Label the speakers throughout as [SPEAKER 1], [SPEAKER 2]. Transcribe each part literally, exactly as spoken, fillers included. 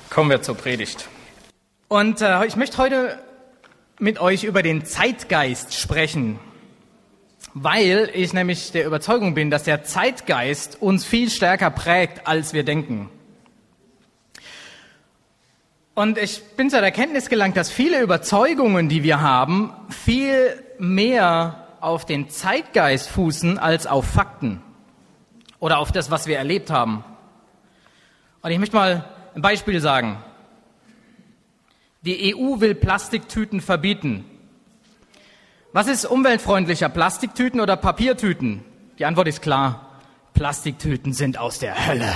[SPEAKER 1] Kommen wir zur Predigt. Und äh, ich möchte heute mit euch über den Zeitgeist sprechen, weil ich nämlich der Überzeugung bin, dass der Zeitgeist uns viel stärker prägt, als wir denken. Und ich bin zur Erkenntnis gelangt, dass viele Überzeugungen, die wir haben, viel mehr auf den Zeitgeist fußen als auf Fakten oder auf das, was wir erlebt haben. Und ich möchte mal ein Beispiel sagen. Die E U will Plastiktüten verbieten. Was ist umweltfreundlicher, Plastiktüten oder Papiertüten? Die Antwort ist klar. Plastiktüten sind aus der Hölle.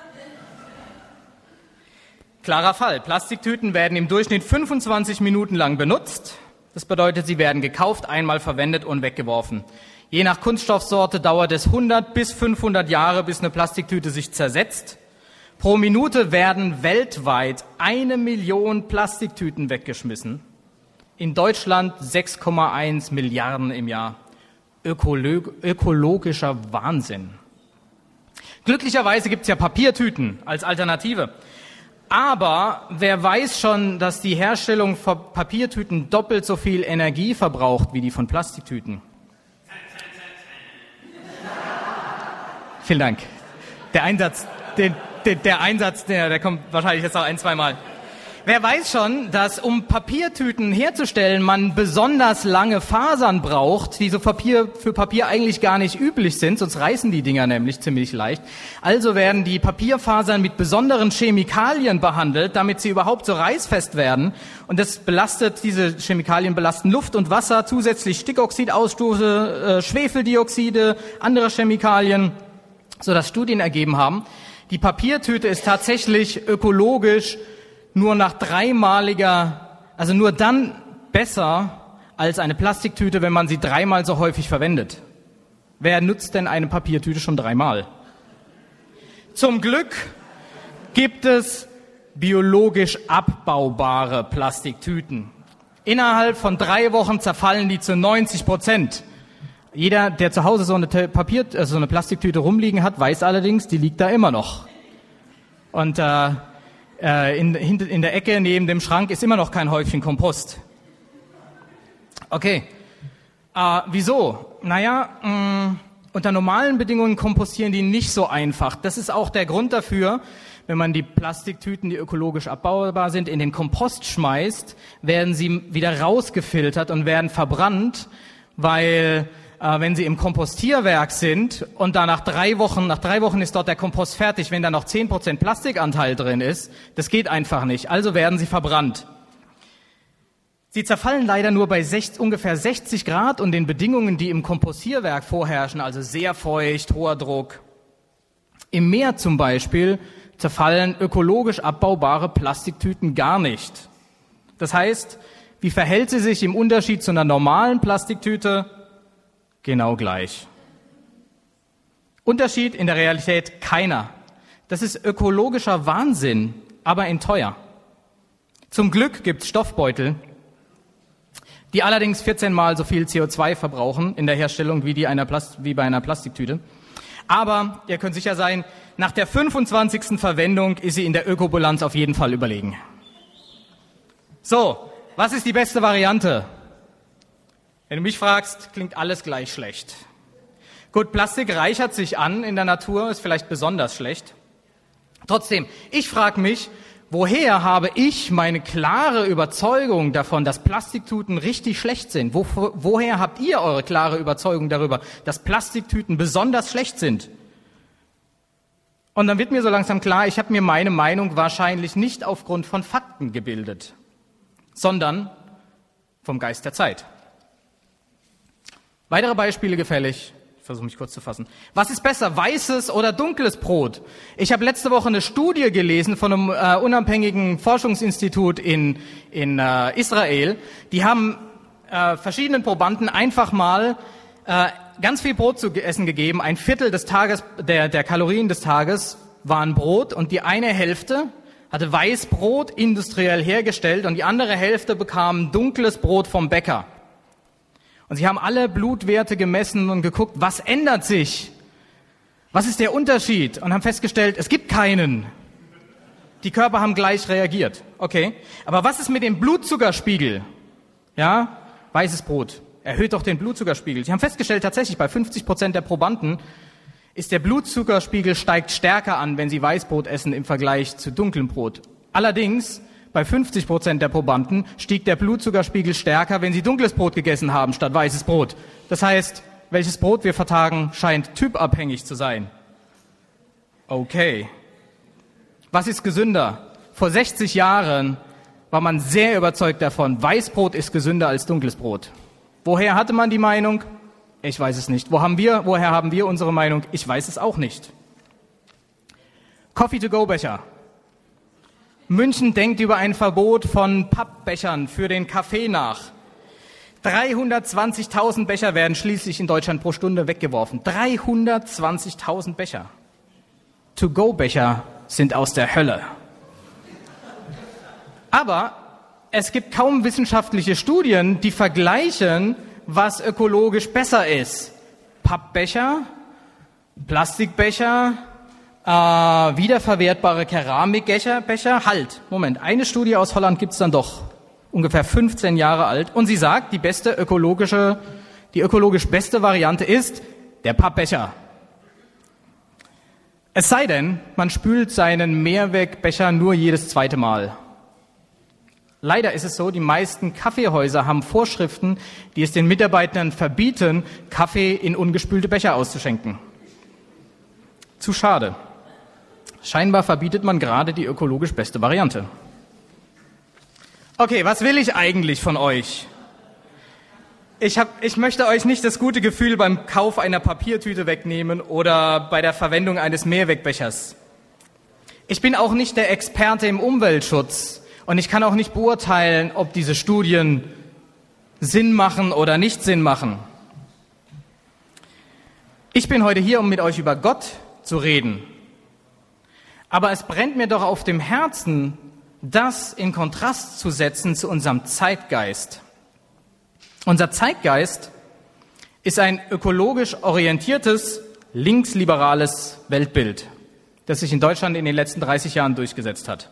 [SPEAKER 1] Klarer Fall. Plastiktüten werden im Durchschnitt fünfundzwanzig Minuten lang benutzt. Das bedeutet, sie werden gekauft, einmal verwendet und weggeworfen. Je nach Kunststoffsorte dauert es hundert bis fünfhundert Jahre, bis eine Plastiktüte sich zersetzt. Pro Minute werden weltweit eine Million Plastiktüten weggeschmissen. In Deutschland sechs Komma eins Milliarden im Jahr. Ökolog- ökologischer Wahnsinn. Glücklicherweise gibt es ja Papiertüten als Alternative. Aber wer weiß schon, dass die Herstellung von Papiertüten doppelt so viel Energie verbraucht wie die von Plastiktüten? Vielen Dank. Der Einsatz, den Der, der Einsatz, der, der kommt wahrscheinlich jetzt noch ein, zwei Mal. Wer weiß schon, dass um Papiertüten herzustellen, man besonders lange Fasern braucht, die so Papier, für Papier eigentlich gar nicht üblich sind, sonst reißen die Dinger nämlich ziemlich leicht. Also werden die Papierfasern mit besonderen Chemikalien behandelt, damit sie überhaupt so reißfest werden. Und das belastet, diese Chemikalien belasten Luft und Wasser, zusätzlich Stickoxidausstoße, äh, Schwefeldioxide, andere Chemikalien, sodass Studien ergeben haben, die Papiertüte ist tatsächlich ökologisch nur nach dreimaliger, also nur dann besser als eine Plastiktüte, wenn man sie dreimal so häufig verwendet. Wer nutzt denn eine Papiertüte schon dreimal? Zum Glück gibt es biologisch abbaubare Plastiktüten. Innerhalb von drei Wochen zerfallen die zu neunzig Prozent. Jeder, der zu Hause so eine Papier, also so eine Plastiktüte rumliegen hat, weiß allerdings, die liegt da immer noch. Und äh, in, in der Ecke neben dem Schrank ist immer noch kein Häufchen Kompost. Okay. Äh, wieso? Naja, mh, unter normalen Bedingungen kompostieren die nicht so einfach. Das ist auch der Grund dafür, wenn man die Plastiktüten, die ökologisch abbaubar sind, in den Kompost schmeißt, werden sie wieder rausgefiltert und werden verbrannt, weil äh, wenn sie im Kompostierwerk sind und da nach drei Wochen, nach drei Wochen ist dort der Kompost fertig, wenn da noch zehn Prozent Plastikanteil drin ist, das geht einfach nicht. Also werden sie verbrannt. Sie zerfallen leider nur bei sechzig, ungefähr sechzig Grad und den Bedingungen, die im Kompostierwerk vorherrschen, also sehr feucht, hoher Druck. Im Meer zum Beispiel zerfallen ökologisch abbaubare Plastiktüten gar nicht. Das heißt, wie verhält sie sich im Unterschied zu einer normalen Plastiktüte? Genau gleich. Unterschied in der Realität keiner. Das ist ökologischer Wahnsinn, aber in teuer. Zum Glück gibt's Stoffbeutel, die allerdings vierzehn Mal so viel C O zwei verbrauchen in der Herstellung wie, die einer Plast- wie bei einer Plastiktüte. Aber ihr könnt sicher sein, nach der fünfundzwanzigsten Verwendung ist sie in der Ökobilanz auf jeden Fall überlegen. So, was ist die beste Variante? Wenn du mich fragst, klingt alles gleich schlecht. Gut, Plastik reichert sich an in der Natur, ist vielleicht besonders schlecht. Trotzdem, ich frage mich, woher habe ich meine klare Überzeugung davon, dass Plastiktüten richtig schlecht sind? Wo, woher habt ihr eure klare Überzeugung darüber, dass Plastiktüten besonders schlecht sind? Und dann wird mir so langsam klar, ich habe mir meine Meinung wahrscheinlich nicht aufgrund von Fakten gebildet, sondern vom Geist der Zeit. Weitere Beispiele gefällig. Ich versuche mich kurz zu fassen. Was ist besser, weißes oder dunkles Brot? Ich habe letzte Woche eine Studie gelesen von einem äh, unabhängigen Forschungsinstitut in, in äh, Israel. Die haben äh, verschiedenen Probanden einfach mal äh, ganz viel Brot zu essen gegeben. Ein Viertel des Tages, der, der Kalorien des Tages waren Brot und die eine Hälfte hatte Weißbrot industriell hergestellt und die andere Hälfte bekam dunkles Brot vom Bäcker. Und sie haben alle Blutwerte gemessen und geguckt, was ändert sich? Was ist der Unterschied? Und haben festgestellt, es gibt keinen. Die Körper haben gleich reagiert. Okay. Aber was ist mit dem Blutzuckerspiegel? Ja, weißes Brot erhöht doch den Blutzuckerspiegel. Sie haben festgestellt, tatsächlich bei fünfzig Prozent der Probanden ist der Blutzuckerspiegel steigt stärker an, wenn sie Weißbrot essen im Vergleich zu dunklem Brot. Allerdings bei fünfzig Prozent der Probanden stieg der Blutzuckerspiegel stärker, wenn sie dunkles Brot gegessen haben statt weißes Brot. Das heißt, welches Brot wir vertragen, scheint typabhängig zu sein. Okay. Was ist gesünder? Vor sechzig Jahren war man sehr überzeugt davon, Weißbrot ist gesünder als dunkles Brot. Woher hatte man die Meinung? Ich weiß es nicht. Wo haben wir, woher haben wir unsere Meinung? Ich weiß es auch nicht. Coffee-to-go-Becher. München denkt über ein Verbot von Pappbechern für den Kaffee nach. dreihundertzwanzigtausend Becher werden schließlich in Deutschland pro Stunde weggeworfen. dreihundertzwanzigtausend Becher. To-go-Becher sind aus der Hölle. Aber es gibt kaum wissenschaftliche Studien, die vergleichen, was ökologisch besser ist. Pappbecher, Plastikbecher, äh, wiederverwertbare Keramikbecher, Becher. Halt, Moment, eine Studie aus Holland gibt's dann doch, ungefähr fünfzehn Jahre alt, und sie sagt, die beste ökologische, die ökologisch beste Variante ist der Pappbecher. Es sei denn, man spült seinen Mehrwegbecher nur jedes zweite Mal. Leider ist es so, die meisten Kaffeehäuser haben Vorschriften, die es den Mitarbeitern verbieten, Kaffee in ungespülte Becher auszuschenken. Zu schade. Scheinbar verbietet man gerade die ökologisch beste Variante. Okay, was will ich eigentlich von euch? Ich, hab, ich möchte euch nicht das gute Gefühl beim Kauf einer Papiertüte wegnehmen oder bei der Verwendung eines Mehrwegbechers. Ich bin auch nicht der Experte im Umweltschutz und ich kann auch nicht beurteilen, ob diese Studien Sinn machen oder nicht Sinn machen. Ich bin heute hier, um mit euch über Gott zu reden. Aber es brennt mir doch auf dem Herzen, das in Kontrast zu setzen zu unserem Zeitgeist. Unser Zeitgeist ist ein ökologisch orientiertes, linksliberales Weltbild, das sich in Deutschland in den letzten dreißig Jahren durchgesetzt hat.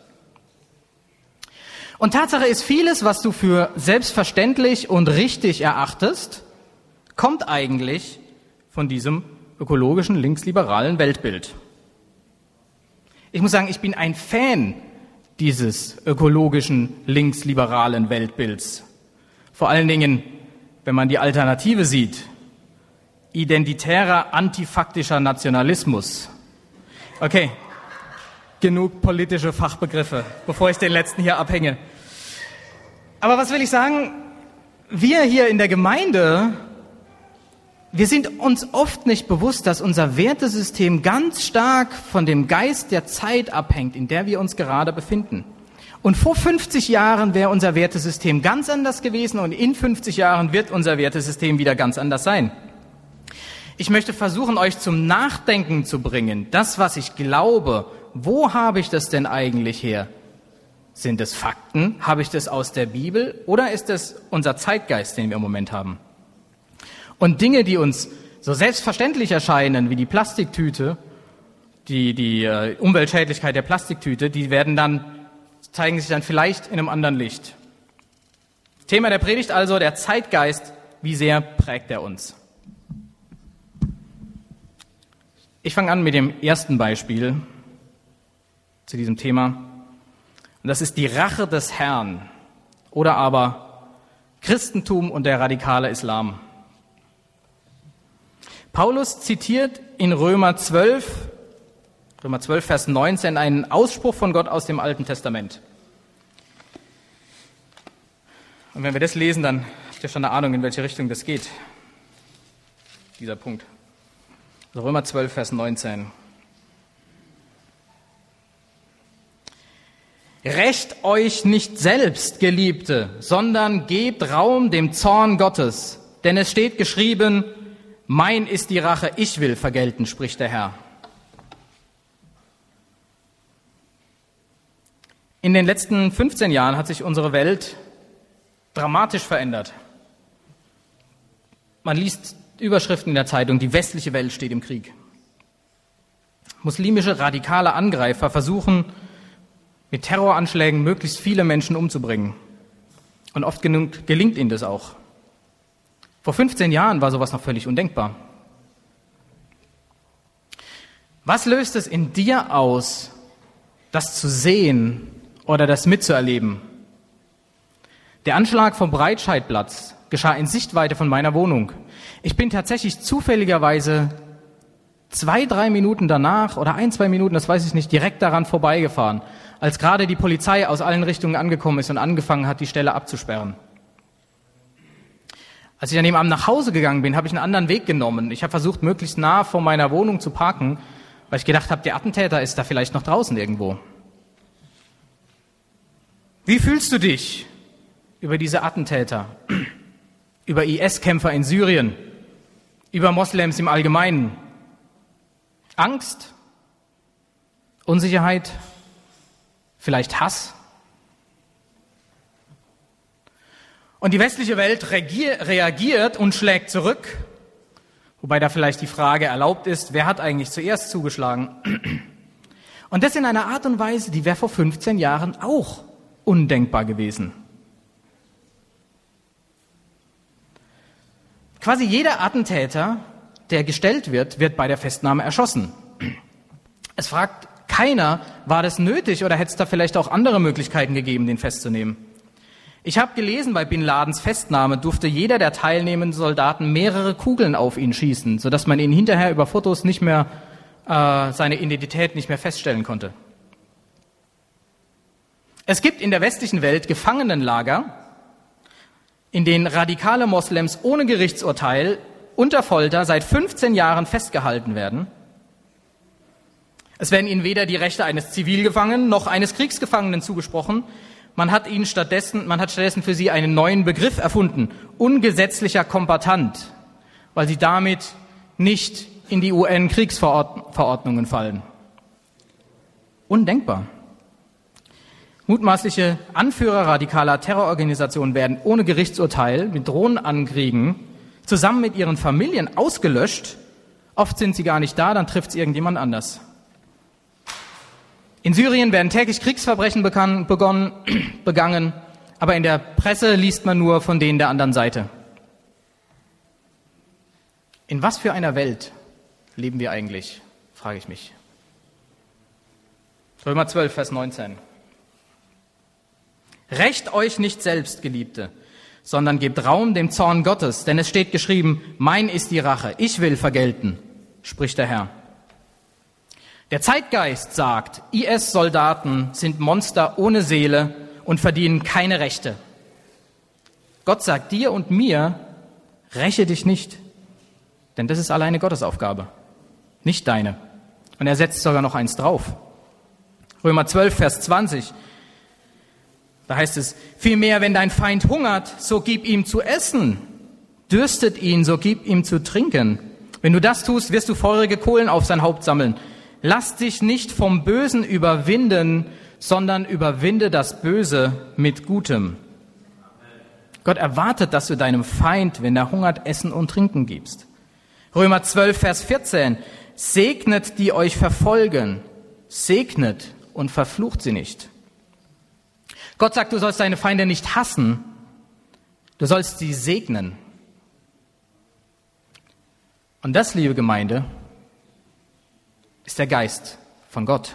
[SPEAKER 1] Und Tatsache ist, vieles, was du für selbstverständlich und richtig erachtest, kommt eigentlich von diesem ökologischen, linksliberalen Weltbild. Ich muss sagen, ich bin ein Fan dieses ökologischen, linksliberalen Weltbilds. Vor allen Dingen, wenn man die Alternative sieht. Identitärer, antifaktischer Nationalismus. Okay, genug politische Fachbegriffe, bevor ich den letzten hier abhänge. Aber was will ich sagen? Wir hier in der Gemeinde, wir sind uns oft nicht bewusst, dass unser Wertesystem ganz stark von dem Geist der Zeit abhängt, in der wir uns gerade befinden. Und vor fünfzig Jahren wäre unser Wertesystem ganz anders gewesen und in fünfzig Jahren wird unser Wertesystem wieder ganz anders sein. Ich möchte versuchen, euch zum Nachdenken zu bringen. Das, was ich glaube, wo habe ich das denn eigentlich her? Sind es Fakten? Habe ich das aus der Bibel? Oder ist es unser Zeitgeist, den wir im Moment haben? Und Dinge, die uns so selbstverständlich erscheinen, wie die Plastiktüte, die, die äh, Umweltschädlichkeit der Plastiktüte, die werden dann zeigen sich dann vielleicht in einem anderen Licht. Thema der Predigt also, der Zeitgeist, wie sehr prägt er uns? Ich fange an mit dem ersten Beispiel zu diesem Thema. Und das ist die Rache des Herrn oder aber Christentum und der radikale Islam. Paulus zitiert in Römer zwölf, Römer zwölf, Vers neunzehn, einen Ausspruch von Gott aus dem Alten Testament. Und wenn wir das lesen, dann habt ihr schon eine Ahnung, in welche Richtung das geht, dieser Punkt. Also Römer zwölf, Vers neunzehn. Rächt euch nicht selbst, Geliebte, sondern gebt Raum dem Zorn Gottes. Denn es steht geschrieben, mein ist die Rache, ich will vergelten, spricht der Herr. In den letzten fünfzehn Jahren hat sich unsere Welt dramatisch verändert. Man liest Überschriften in der Zeitung, die westliche Welt steht im Krieg. Muslimische radikale Angreifer versuchen, mit Terroranschlägen möglichst viele Menschen umzubringen. Und oft genug gelingt ihnen das auch. Vor fünfzehn Jahren war sowas noch völlig undenkbar. Was löst es in dir aus, das zu sehen oder das mitzuerleben? Der Anschlag vom Breitscheidplatz geschah in Sichtweite von meiner Wohnung. Ich bin tatsächlich zufälligerweise zwei, drei Minuten danach oder ein, zwei Minuten, das weiß ich nicht, direkt daran vorbeigefahren, als gerade die Polizei aus allen Richtungen angekommen ist und angefangen hat, die Stelle abzusperren. Als ich an dem Abend nach Hause gegangen bin, habe ich einen anderen Weg genommen. Ich habe versucht, möglichst nah vor meiner Wohnung zu parken, weil ich gedacht habe, der Attentäter ist da vielleicht noch draußen irgendwo. Wie fühlst du dich über diese Attentäter, über I S-Kämpfer in Syrien, über Moslems im Allgemeinen? Angst? Unsicherheit? Vielleicht Hass? Und die westliche Welt reagiert und schlägt zurück, wobei da vielleicht die Frage erlaubt ist, wer hat eigentlich zuerst zugeschlagen? Und das in einer Art und Weise, die wäre vor fünfzehn Jahren auch undenkbar gewesen. Quasi jeder Attentäter, der gestellt wird, wird bei der Festnahme erschossen. Es fragt keiner, war das nötig oder hätte es da vielleicht auch andere Möglichkeiten gegeben, den festzunehmen? Ich habe gelesen, bei Bin Ladens Festnahme durfte jeder der teilnehmenden Soldaten mehrere Kugeln auf ihn schießen, sodass man ihn hinterher über Fotos nicht mehr, äh, seine Identität nicht mehr feststellen konnte. Es gibt in der westlichen Welt Gefangenenlager, in denen radikale Moslems ohne Gerichtsurteil unter Folter seit fünfzehn Jahren festgehalten werden. Es werden ihnen weder die Rechte eines Zivilgefangenen noch eines Kriegsgefangenen zugesprochen. Man hat ihnen stattdessen, man hat stattdessen für sie einen neuen Begriff erfunden: ungesetzlicher Kombattant, weil sie damit nicht in die U N-Kriegsverordnungen fallen. Undenkbar. Mutmaßliche Anführer radikaler Terrororganisationen werden ohne Gerichtsurteil mit Drohnenankriegen zusammen mit ihren Familien ausgelöscht. Oft sind sie gar nicht da, dann trifft es irgendjemand anders. In Syrien werden täglich Kriegsverbrechen begangen, begonnen, begangen, aber in der Presse liest man nur von denen der anderen Seite. In was für einer Welt leben wir eigentlich, frage ich mich. Römer zwölf, Vers neunzehn. Rächt euch nicht selbst, Geliebte, sondern gebt Raum dem Zorn Gottes, denn es steht geschrieben, mein ist die Rache, ich will vergelten, spricht der Herr. Der Zeitgeist sagt, I S-Soldaten sind Monster ohne Seele und verdienen keine Rechte. Gott sagt dir und mir, räche dich nicht, denn das ist alleine Gottes Aufgabe, nicht deine. Und er setzt sogar noch eins drauf. Römer zwölf, Vers zwanzig. Da heißt es, vielmehr, wenn dein Feind hungert, so gib ihm zu essen. Dürstet ihn, so gib ihm zu trinken. Wenn du das tust, wirst du feurige Kohlen auf sein Haupt sammeln. Lass dich nicht vom Bösen überwinden, sondern überwinde das Böse mit Gutem. Gott erwartet, dass du deinem Feind, wenn er hungert, Essen und Trinken gibst. Römer zwölf, Vers vierzehn. Segnet, die euch verfolgen. Segnet und verflucht sie nicht. Gott sagt, du sollst deine Feinde nicht hassen, du sollst sie segnen. Und das, liebe Gemeinde, ist der Geist von Gott.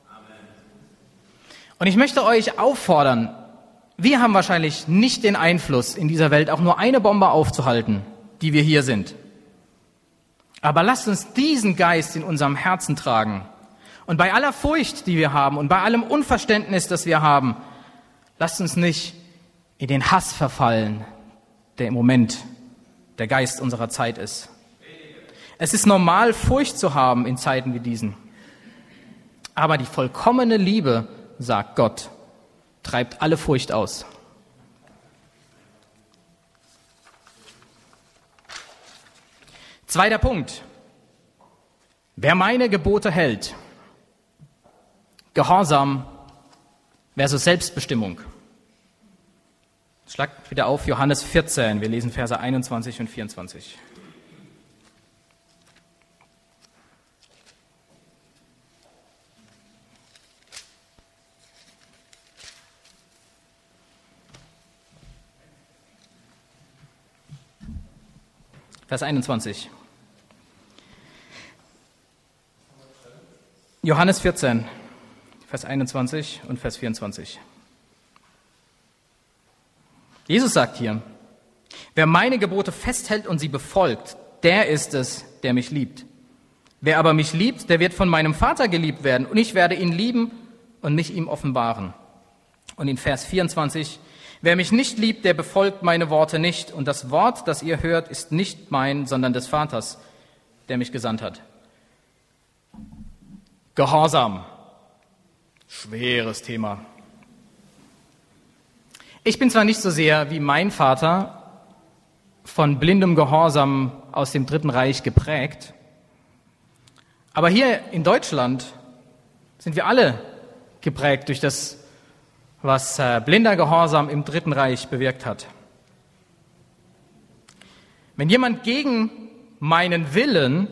[SPEAKER 1] Und ich möchte euch auffordern, wir haben wahrscheinlich nicht den Einfluss, in dieser Welt auch nur eine Bombe aufzuhalten, die wir hier sind. Aber lasst uns diesen Geist in unserem Herzen tragen. Und bei aller Furcht, die wir haben und bei allem Unverständnis, das wir haben, lasst uns nicht in den Hass verfallen, der im Moment der Geist unserer Zeit ist. Es ist normal, Furcht zu haben in Zeiten wie diesen. Aber die vollkommene Liebe, sagt Gott, treibt alle Furcht aus. Zweiter Punkt. Wer meine Gebote hält, Gehorsam versus Selbstbestimmung. Schlagt wieder auf Johannes vierzehn, wir lesen Verse einundzwanzig und vierundzwanzig. Vers einundzwanzig. Johannes vierzehn, Vers einundzwanzig und Vers vierundzwanzig. Jesus sagt hier, wer meine Gebote festhält und sie befolgt, der ist es, der mich liebt. Wer aber mich liebt, der wird von meinem Vater geliebt werden und ich werde ihn lieben und mich ihm offenbaren. Und in Vers vierundzwanzig, wer mich nicht liebt, der befolgt meine Worte nicht. Und das Wort, das ihr hört, ist nicht mein, sondern des Vaters, der mich gesandt hat. Gehorsam. Schweres Thema. Ich bin zwar nicht so sehr wie mein Vater von blindem Gehorsam aus dem Dritten Reich geprägt, aber hier in Deutschland sind wir alle geprägt durch das, was äh, blinder Gehorsam im Dritten Reich bewirkt hat. Wenn jemand gegen meinen Willen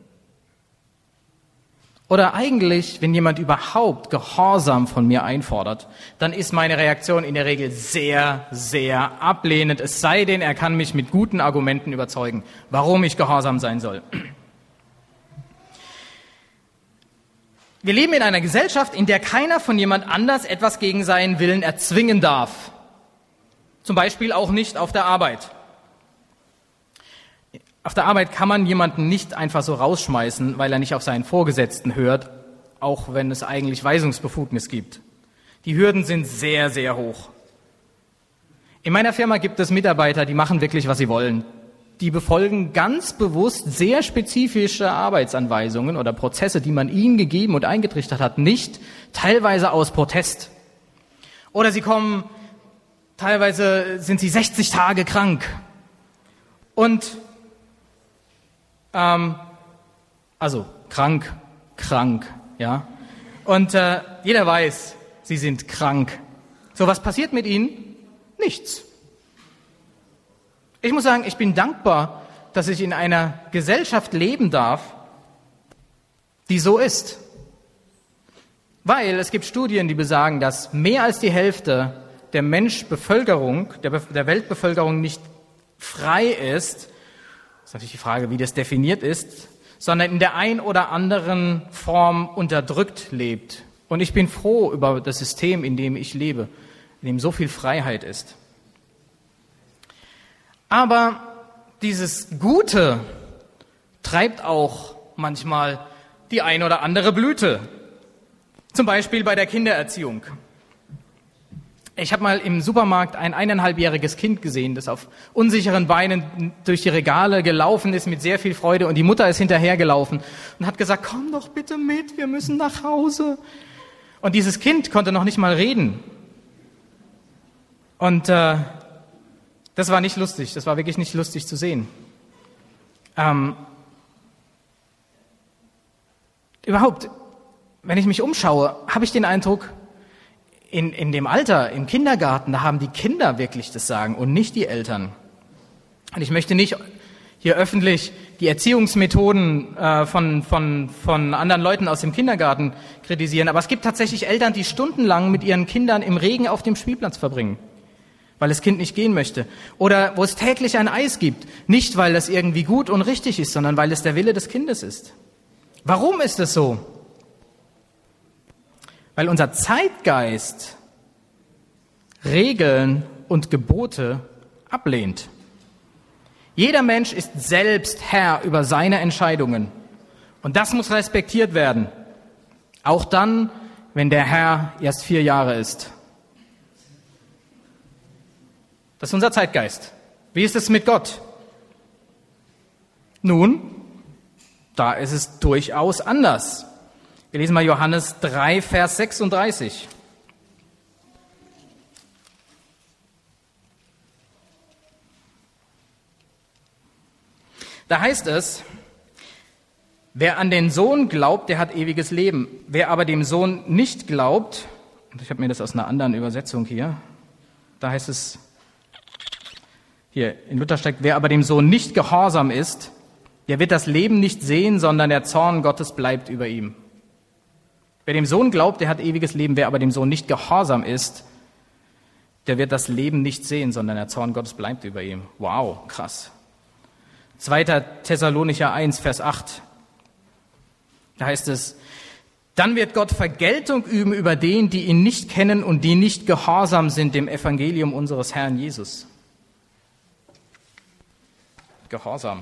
[SPEAKER 1] oder eigentlich, wenn jemand überhaupt Gehorsam von mir einfordert, dann ist meine Reaktion in der Regel sehr, sehr ablehnend, es sei denn, er kann mich mit guten Argumenten überzeugen, warum ich gehorsam sein soll. Wir leben in einer Gesellschaft, in der keiner von jemand anders etwas gegen seinen Willen erzwingen darf. Zum Beispiel auch nicht auf der Arbeit. Auf der Arbeit kann man jemanden nicht einfach so rausschmeißen, weil er nicht auf seinen Vorgesetzten hört, auch wenn es eigentlich Weisungsbefugnis gibt. Die Hürden sind sehr, sehr hoch. In meiner Firma gibt es Mitarbeiter, die machen wirklich, was sie wollen. Die befolgen ganz bewusst sehr spezifische Arbeitsanweisungen oder Prozesse, die man ihnen gegeben und eingetrichtert hat, nicht, teilweise aus Protest. Oder sie kommen, teilweise sind sie sechzig Tage krank. Und Ähm, also krank, krank, ja. Und äh, jeder weiß, sie sind krank. So, was passiert mit ihnen? Nichts. Ich muss sagen, ich bin dankbar, dass ich in einer Gesellschaft leben darf, die so ist. Weil es gibt Studien, die besagen, dass mehr als die Hälfte der Menschbevölkerung, der, Be- der Weltbevölkerung nicht frei ist. Das ist natürlich die Frage, wie das definiert ist, sondern in der ein oder anderen Form unterdrückt lebt. Und ich bin froh über das System, in dem ich lebe, in dem so viel Freiheit ist. Aber dieses Gute treibt auch manchmal die ein oder andere Blüte. Zum Beispiel bei der Kindererziehung. Ich habe mal im Supermarkt ein eineinhalbjähriges Kind gesehen, das auf unsicheren Beinen durch die Regale gelaufen ist mit sehr viel Freude und die Mutter ist hinterhergelaufen und hat gesagt, komm doch bitte mit, wir müssen nach Hause. Und dieses Kind konnte noch nicht mal reden. Und äh, das war nicht lustig, das war wirklich nicht lustig zu sehen. Ähm, überhaupt, wenn ich mich umschaue, habe ich den Eindruck, In, in dem Alter, im Kindergarten, da haben die Kinder wirklich das Sagen und nicht die Eltern. Und ich möchte nicht hier öffentlich die Erziehungsmethoden äh, von, von, von anderen Leuten aus dem Kindergarten kritisieren, aber es gibt tatsächlich Eltern, die stundenlang mit ihren Kindern im Regen auf dem Spielplatz verbringen, weil das Kind nicht gehen möchte. Oder wo es täglich ein Eis gibt, nicht weil das irgendwie gut und richtig ist, sondern weil es der Wille des Kindes ist. Warum ist es so? Weil unser Zeitgeist Regeln und Gebote ablehnt. Jeder Mensch ist selbst Herr über seine Entscheidungen. Und das muss respektiert werden. Auch dann, wenn der Herr erst vier Jahre ist. Das ist unser Zeitgeist. Wie ist es mit Gott? Nun, da ist es durchaus anders. Wir lesen mal Johannes drei, Vers sechsunddreißig. Da heißt es, wer an den Sohn glaubt, der hat ewiges Leben. Wer aber dem Sohn nicht glaubt, und ich habe mir das aus einer anderen Übersetzung hier, da heißt es, hier in Luther steckt, wer aber dem Sohn nicht gehorsam ist, der wird das Leben nicht sehen, sondern der Zorn Gottes bleibt über ihm. Wer dem Sohn glaubt, der hat ewiges Leben. Wer aber dem Sohn nicht gehorsam ist, der wird das Leben nicht sehen, sondern der Zorn Gottes bleibt über ihm. Wow, krass. zweiter Thessalonicher eins, Vers acht. Da heißt es, dann wird Gott Vergeltung üben über den, die ihn nicht kennen und die nicht gehorsam sind dem Evangelium unseres Herrn Jesus. Gehorsam.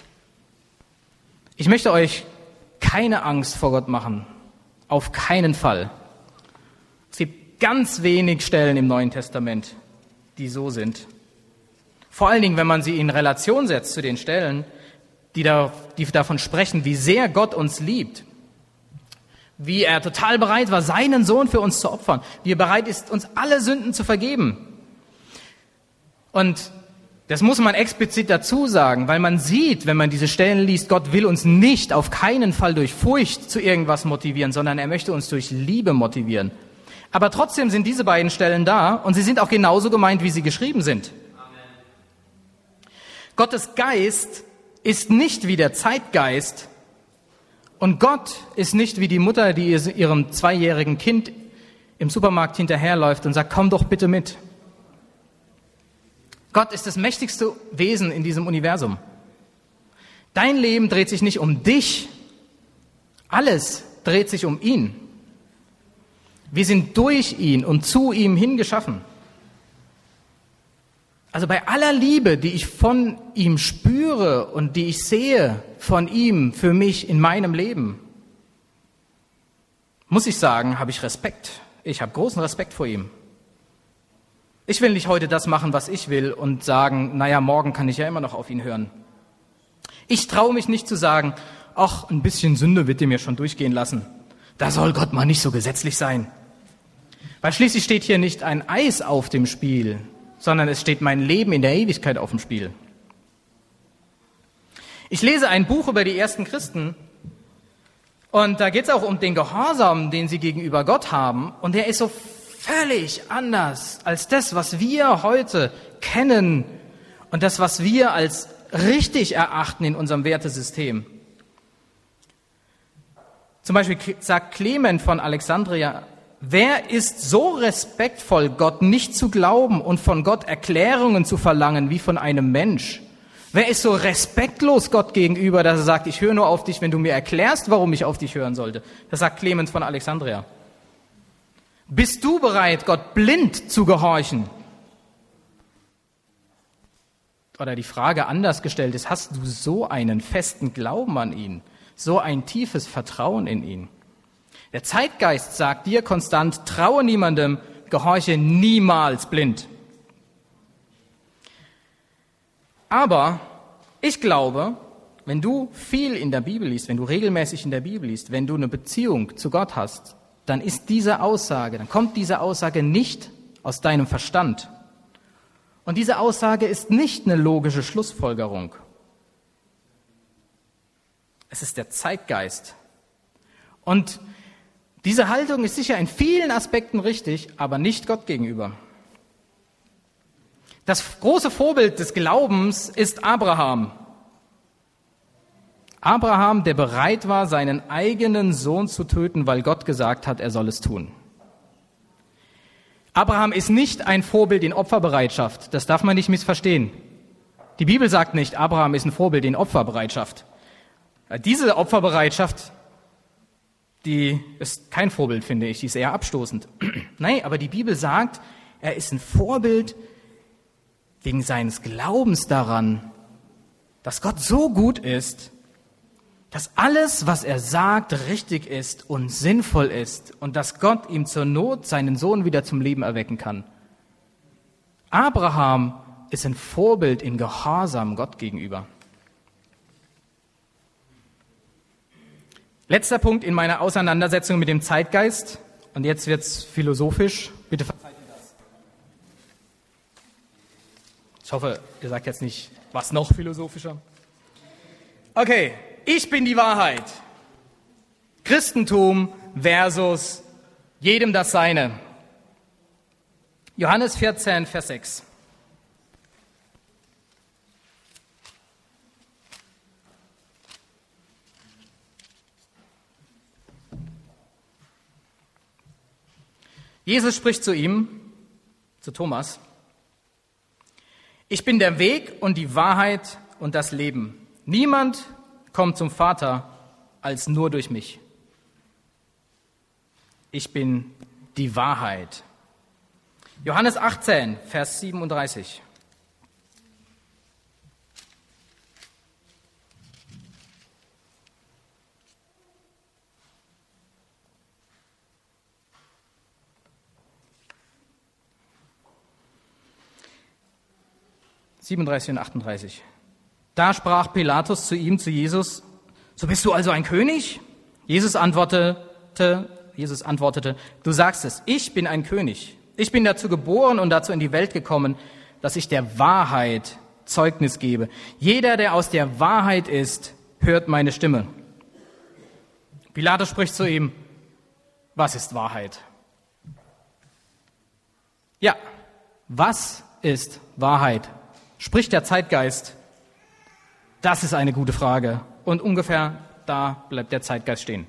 [SPEAKER 1] Ich möchte euch keine Angst vor Gott machen. Auf keinen Fall. Es gibt ganz wenig Stellen im Neuen Testament, die so sind. Vor allen Dingen, wenn man sie in Relation setzt zu den Stellen, die, da, die davon sprechen, wie sehr Gott uns liebt. Wie er total bereit war, seinen Sohn für uns zu opfern. Wie er bereit ist, uns alle Sünden zu vergeben. Und das muss man explizit dazu sagen, weil man sieht, wenn man diese Stellen liest, Gott will uns nicht auf keinen Fall durch Furcht zu irgendwas motivieren, sondern er möchte uns durch Liebe motivieren. Aber trotzdem sind diese beiden Stellen da und sie sind auch genauso gemeint, wie sie geschrieben sind. Amen. Gottes Geist ist nicht wie der Zeitgeist und Gott ist nicht wie die Mutter, die ihrem zweijährigen Kind im Supermarkt hinterherläuft und sagt, komm doch bitte mit. Gott ist das mächtigste Wesen in diesem Universum. Dein Leben dreht sich nicht um dich, alles dreht sich um ihn. Wir sind durch ihn und zu ihm hingeschaffen. Also bei aller Liebe, die ich von ihm spüre und die ich sehe von ihm für mich in meinem Leben, muss ich sagen, habe ich Respekt. Ich habe großen Respekt vor ihm. Ich will nicht heute das machen, was ich will und sagen, naja, morgen kann ich ja immer noch auf ihn hören. Ich traue mich nicht zu sagen, ach, ein bisschen Sünde wird dir mir schon durchgehen lassen. Da soll Gott mal nicht so gesetzlich sein. Weil schließlich steht hier nicht ein Eis auf dem Spiel, sondern es steht mein Leben in der Ewigkeit auf dem Spiel. Ich lese ein Buch über die ersten Christen und da geht es auch um den Gehorsam, den sie gegenüber Gott haben und der ist so völlig anders als das, was wir heute kennen und das, was wir als richtig erachten in unserem Wertesystem. Zum Beispiel sagt Clement von Alexandria, wer ist so respektvoll, Gott nicht zu glauben und von Gott Erklärungen zu verlangen wie von einem Mensch? Wer ist so respektlos Gott gegenüber, dass er sagt, ich höre nur auf dich, wenn du mir erklärst, warum ich auf dich hören sollte? Das sagt Clement von Alexandria. Bist du bereit, Gott blind zu gehorchen? Oder die Frage anders gestellt ist, hast du so einen festen Glauben an ihn, so ein tiefes Vertrauen in ihn? Der Zeitgeist sagt dir konstant, traue niemandem, gehorche niemals blind. Aber ich glaube, wenn du viel in der Bibel liest, wenn du regelmäßig in der Bibel liest, wenn du eine Beziehung zu Gott hast, dann ist diese Aussage, dann kommt diese Aussage nicht aus deinem Verstand. Und diese Aussage ist nicht eine logische Schlussfolgerung. Es ist der Zeitgeist. Und diese Haltung ist sicher in vielen Aspekten richtig, aber nicht Gott gegenüber. Das große Vorbild des Glaubens ist Abraham. Abraham, der bereit war, seinen eigenen Sohn zu töten, weil Gott gesagt hat, er soll es tun. Abraham ist nicht ein Vorbild in Opferbereitschaft. Das darf man nicht missverstehen. Die Bibel sagt nicht, Abraham ist ein Vorbild in Opferbereitschaft. Diese Opferbereitschaft, die ist kein Vorbild, finde ich. Die ist eher abstoßend. Nein, aber die Bibel sagt, er ist ein Vorbild wegen seines Glaubens daran, dass Gott so gut ist, dass alles, was er sagt, richtig ist und sinnvoll ist und dass Gott ihm zur Not seinen Sohn wieder zum Leben erwecken kann. Abraham ist ein Vorbild in Gehorsam Gott gegenüber. Letzter Punkt in meiner Auseinandersetzung mit dem Zeitgeist, und jetzt wird's philosophisch. Bitte verzeiht mir das. Ich hoffe, ihr sagt jetzt nicht, was noch philosophischer. Okay. Ich bin die Wahrheit. Christentum versus jedem das Seine. Johannes vierzehn, Vers sechs. Jesus spricht zu ihm, zu Thomas, ich bin der Weg und die Wahrheit und das Leben. Niemand kommt zum Vater als nur durch mich. Ich bin die Wahrheit. Johannes achtzehn, Vers siebenunddreißig. siebenunddreißig und achtunddreißig. Da sprach Pilatus zu ihm, zu Jesus: So bist du also ein König? Jesus antwortete, Jesus antwortete, du sagst es, ich bin ein König. Ich bin dazu geboren und dazu in die Welt gekommen, dass ich der Wahrheit Zeugnis gebe. Jeder, der aus der Wahrheit ist, hört meine Stimme. Pilatus spricht zu ihm: Was ist Wahrheit? Ja, was ist Wahrheit? Spricht der Zeitgeist? Das ist eine gute Frage. Und ungefähr da bleibt der Zeitgeist stehen.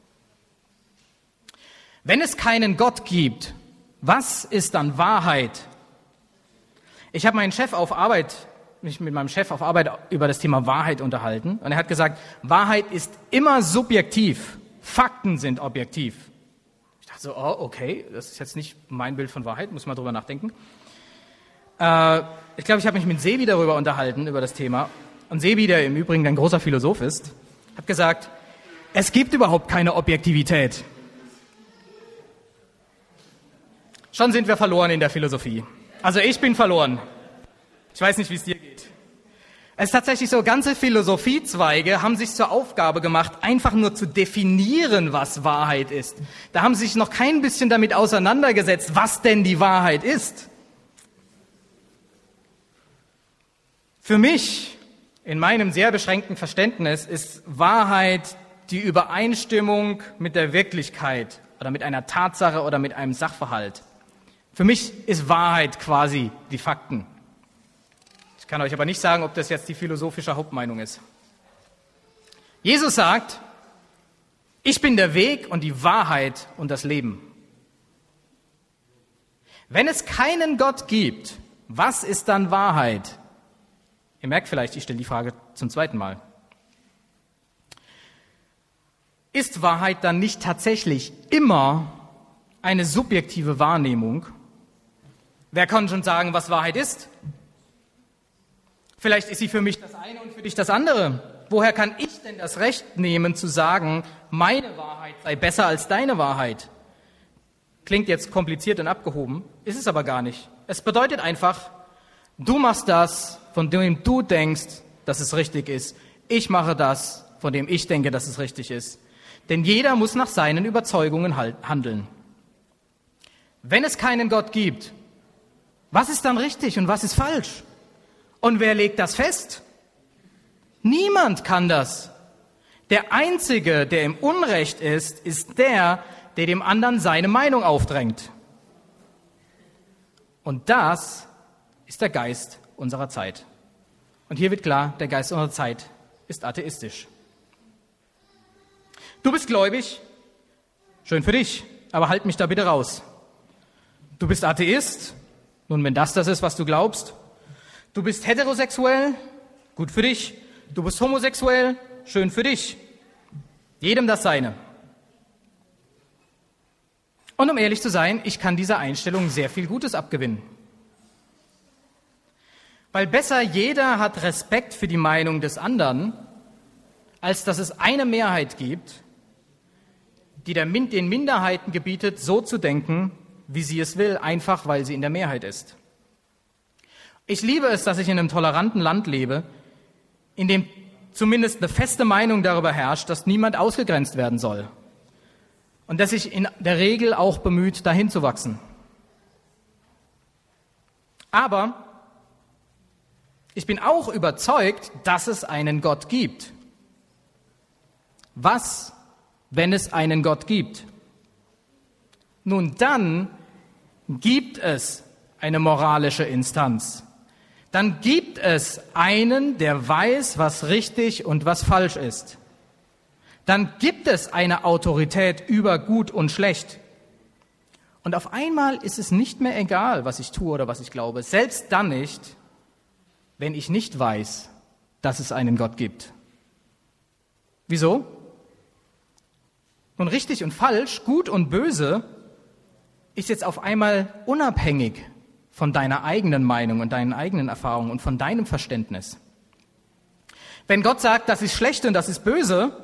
[SPEAKER 1] Wenn es keinen Gott gibt, was ist dann Wahrheit? Ich habe meinen Chef auf Arbeit, mich mit meinem Chef auf Arbeit über das Thema Wahrheit unterhalten. Und er hat gesagt, Wahrheit ist immer subjektiv. Fakten sind objektiv. Ich dachte so, oh, okay, das ist jetzt nicht mein Bild von Wahrheit, muss man drüber nachdenken. Äh, ich glaube, ich habe mich mit Sebi darüber unterhalten, über das Thema. Und Sebi, der im Übrigen ein großer Philosoph ist, hat gesagt, es gibt überhaupt keine Objektivität. Schon sind wir verloren in der Philosophie. Also ich bin verloren. Ich weiß nicht, wie es dir geht. Es ist tatsächlich so, ganze Philosophiezweige haben sich zur Aufgabe gemacht, einfach nur zu definieren, was Wahrheit ist. Da haben sie sich noch kein bisschen damit auseinandergesetzt, was denn die Wahrheit ist. Für mich, in meinem sehr beschränkten Verständnis, ist Wahrheit die Übereinstimmung mit der Wirklichkeit oder mit einer Tatsache oder mit einem Sachverhalt. Für mich ist Wahrheit quasi die Fakten. Ich kann euch aber nicht sagen, ob das jetzt die philosophische Hauptmeinung ist. Jesus sagt, ich bin der Weg und die Wahrheit und das Leben. Wenn es keinen Gott gibt, was ist dann Wahrheit? Ihr merkt vielleicht, ich stelle die Frage zum zweiten Mal. Ist Wahrheit dann nicht tatsächlich immer eine subjektive Wahrnehmung? Wer kann schon sagen, was Wahrheit ist? Vielleicht ist sie für mich das eine und für dich das andere. Woher kann ich denn das Recht nehmen zu sagen, meine Wahrheit sei besser als deine Wahrheit? Klingt jetzt kompliziert und abgehoben, ist es aber gar nicht. Es bedeutet einfach, du machst das, von dem du denkst, dass es richtig ist. Ich mache das, von dem ich denke, dass es richtig ist. Denn jeder muss nach seinen Überzeugungen handeln. Wenn es keinen Gott gibt, was ist dann richtig und was ist falsch? Und wer legt das fest? Niemand kann das. Der Einzige, der im Unrecht ist, ist der, der dem anderen seine Meinung aufdrängt. Und das ist der Geist unserer Zeit. Und hier wird klar, der Geist unserer Zeit ist atheistisch. Du bist gläubig, schön für dich, aber halt mich da bitte raus. Du bist Atheist, nun wenn das das ist, was du glaubst. Du bist heterosexuell, gut für dich. Du bist homosexuell, schön für dich. Jedem das Seine. Und um ehrlich zu sein, ich kann dieser Einstellung sehr viel Gutes abgewinnen. Weil besser jeder hat Respekt für die Meinung des anderen, als dass es eine Mehrheit gibt, die der, den Minderheiten gebietet, so zu denken, wie sie es will, einfach weil sie in der Mehrheit ist. Ich liebe es, dass ich in einem toleranten Land lebe, in dem zumindest eine feste Meinung darüber herrscht, dass niemand ausgegrenzt werden soll. Und dass sich in der Regel auch bemüht, dahin zu wachsen. Aber ich bin auch überzeugt, dass es einen Gott gibt. Was, wenn es einen Gott gibt? Nun, dann gibt es eine moralische Instanz. Dann gibt es einen, der weiß, was richtig und was falsch ist. Dann gibt es eine Autorität über Gut und Schlecht. Und auf einmal ist es nicht mehr egal, was ich tue oder was ich glaube. Selbst dann nicht, wenn ich nicht weiß, dass es einen Gott gibt. Wieso? Nun, richtig und falsch, gut und böse ist jetzt auf einmal unabhängig von deiner eigenen Meinung und deinen eigenen Erfahrungen und von deinem Verständnis. Wenn Gott sagt, das ist schlecht und das ist böse,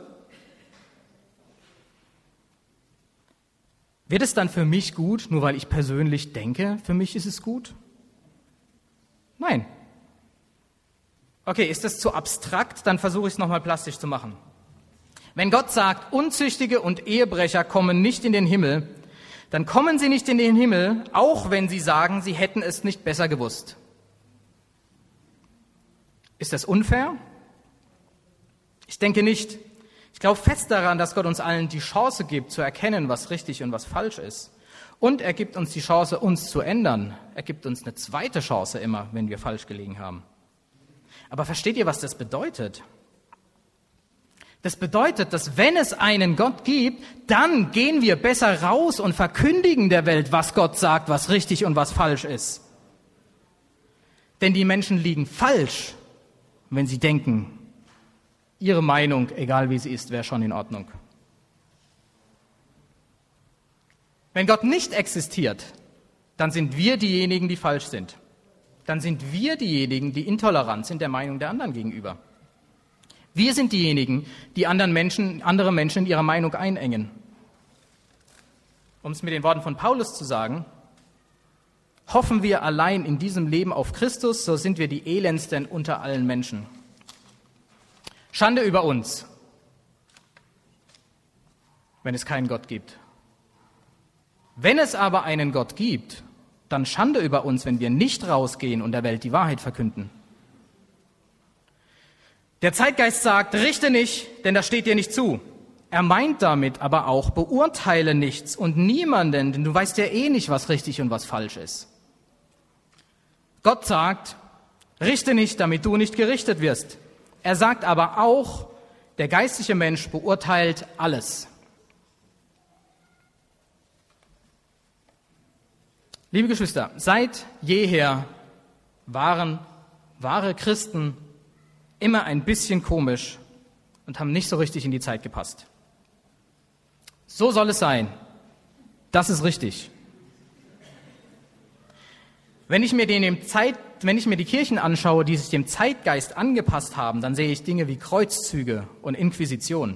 [SPEAKER 1] wird es dann für mich gut, nur weil ich persönlich denke, für mich ist es gut? Nein. Okay, ist das zu abstrakt? Dann versuche ich es nochmal plastisch zu machen. Wenn Gott sagt, Unzüchtige und Ehebrecher kommen nicht in den Himmel, dann kommen sie nicht in den Himmel, auch wenn sie sagen, sie hätten es nicht besser gewusst. Ist das unfair? Ich denke nicht. Ich glaube fest daran, dass Gott uns allen die Chance gibt, zu erkennen, was richtig und was falsch ist. Und er gibt uns die Chance, uns zu ändern. Er gibt uns eine zweite Chance immer, wenn wir falsch gelegen haben. Aber versteht ihr, was das bedeutet? Das bedeutet, dass wenn es einen Gott gibt, dann gehen wir besser raus und verkündigen der Welt, was Gott sagt, was richtig und was falsch ist. Denn die Menschen liegen falsch, wenn sie denken, ihre Meinung, egal wie sie ist, wäre schon in Ordnung. Wenn Gott nicht existiert, dann sind wir diejenigen, die falsch sind. Dann sind wir diejenigen, die intolerant sind der Meinung der anderen gegenüber. Wir sind diejenigen, die anderen Menschen, andere Menschen in ihrer Meinung einengen. Um es mit den Worten von Paulus zu sagen, hoffen wir allein in diesem Leben auf Christus, so sind wir die elendsten unter allen Menschen. Schande über uns, wenn es keinen Gott gibt. Wenn es aber einen Gott gibt, dann Schande über uns, wenn wir nicht rausgehen und der Welt die Wahrheit verkünden. Der Zeitgeist sagt, richte nicht, denn das steht dir nicht zu. Er meint damit aber auch, beurteile nichts und niemanden, denn du weißt ja eh nicht, was richtig und was falsch ist. Gott sagt, richte nicht, damit du nicht gerichtet wirst. Er sagt aber auch, der geistliche Mensch beurteilt alles. Liebe Geschwister, seit jeher waren wahre Christen immer ein bisschen komisch und haben nicht so richtig in die Zeit gepasst. So soll es sein. Das ist richtig. Wenn ich mir den im Zeit, wenn ich mir die Kirchen anschaue, die sich dem Zeitgeist angepasst haben, dann sehe ich Dinge wie Kreuzzüge und Inquisition.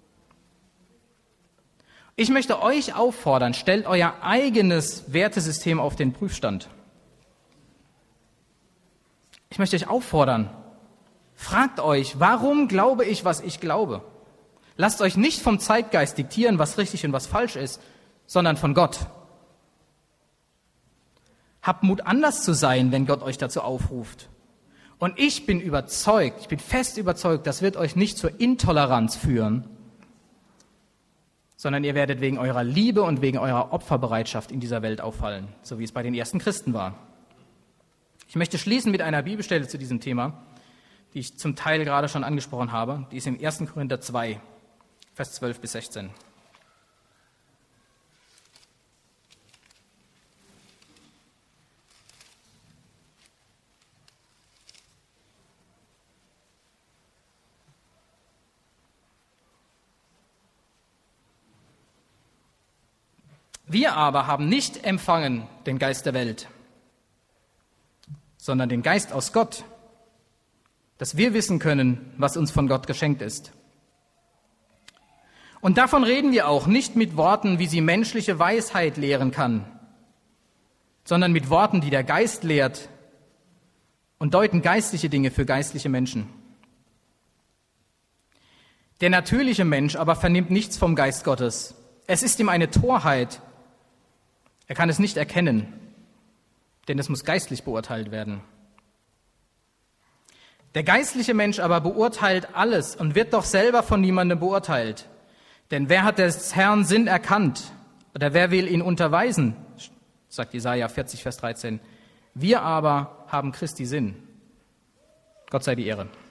[SPEAKER 1] Ich möchte euch auffordern, stellt euer eigenes Wertesystem auf den Prüfstand. Ich möchte euch auffordern, fragt euch, warum glaube ich, was ich glaube? Lasst euch nicht vom Zeitgeist diktieren, was richtig und was falsch ist, sondern von Gott. Habt Mut, anders zu sein, wenn Gott euch dazu aufruft. Und ich bin überzeugt, ich bin fest überzeugt, das wird euch nicht zur Intoleranz führen, sondern ihr werdet wegen eurer Liebe und wegen eurer Opferbereitschaft in dieser Welt auffallen, so wie es bei den ersten Christen war. Ich möchte schließen mit einer Bibelstelle zu diesem Thema, die ich zum Teil gerade schon angesprochen habe. Die ist im ersten Korinther zwei, Vers zwölf bis sechzehn. Wir aber haben nicht empfangen den Geist der Welt, sondern den Geist aus Gott, dass wir wissen können, was uns von Gott geschenkt ist. Und davon reden wir auch nicht mit Worten, wie sie menschliche Weisheit lehren kann, sondern mit Worten, die der Geist lehrt und deuten geistliche Dinge für geistliche Menschen. Der natürliche Mensch aber vernimmt nichts vom Geist Gottes. Es ist ihm eine Torheit. Er kann es nicht erkennen, denn es muss geistlich beurteilt werden. Der geistliche Mensch aber beurteilt alles und wird doch selber von niemandem beurteilt. Denn wer hat des Herrn Sinn erkannt? Oder wer will ihn unterweisen? Sagt Jesaja vierzig, Vers dreizehn. Wir aber haben Christi Sinn. Gott sei die Ehre.